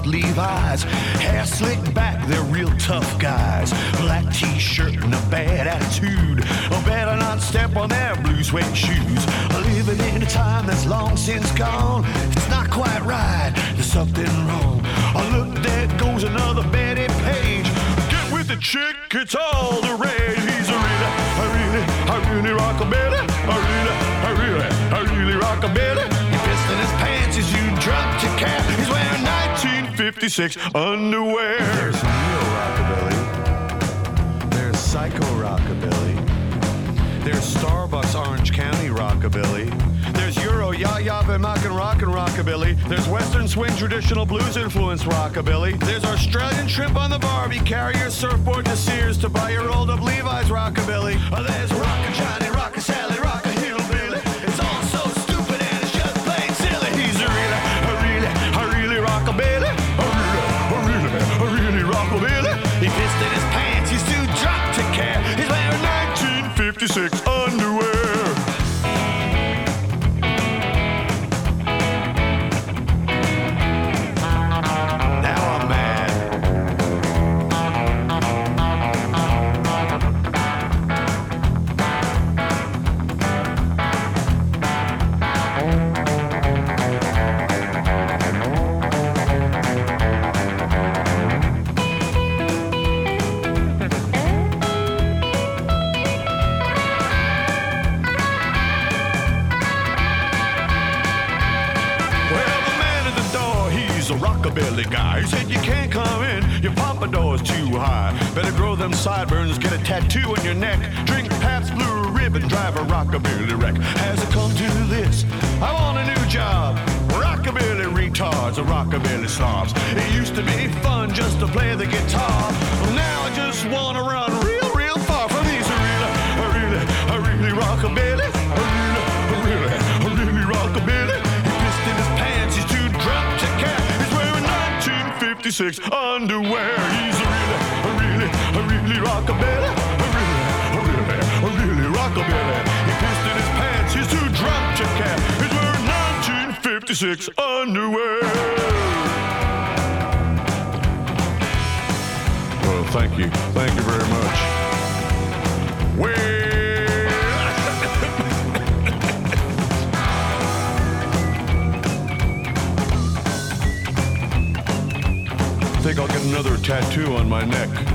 Levi's. Hair slicked back, they're real tough guys. Black t-shirt and a bad attitude. Better not step on their blue suede shoes. Living in a time that's long since gone. It's not quite right, there's something wrong. Look, there goes another Betty Page. Get with the chick, it's all the rage. He's a really rockabilly. I really rockabilly. He pissed in his pants as you dropped your cap. He's wearing 1956 underwear. There's real rockabilly. There's psycho rockabilly. There's Starbucks Orange County rockabilly. There's Euro ya-ya Vemakan rockin' rockabilly. There's Western swing traditional blues influence rockabilly. There's Australian shrimp on the Barbie. Carry your surfboard to Sears to buy your rolled up Levi's rockabilly. There's Rockin' Johnny, Rockin' Sally, Rockin' Hillbilly. It's all so stupid and it's just plain silly. He's a really rockabilly. A really rockabilly. He pissed in his pants, he's too drunk to care. He's wearing 1956 underwear. Guy. He said you can't come in, your pompadour's too high. Better grow them sideburns, get a tattoo on your neck. Drink Pabst Blue Ribbon, drive a rockabilly wreck. Has it come to this? I want a new job. Rockabilly retards, a rockabilly slobs. It used to be fun just to play the guitar. Well, now I just want to run real far from these. A really rockabilly. A really rockabilly. He pissed in his pants, he's too drunk to care. 56 underwear. He's a really rockabilly. A really rockabilly. He pissed in his pants, he's too drunk to care. He's wearing 1956 underwear. Well, thank you very much. I think I'll get another tattoo on my neck.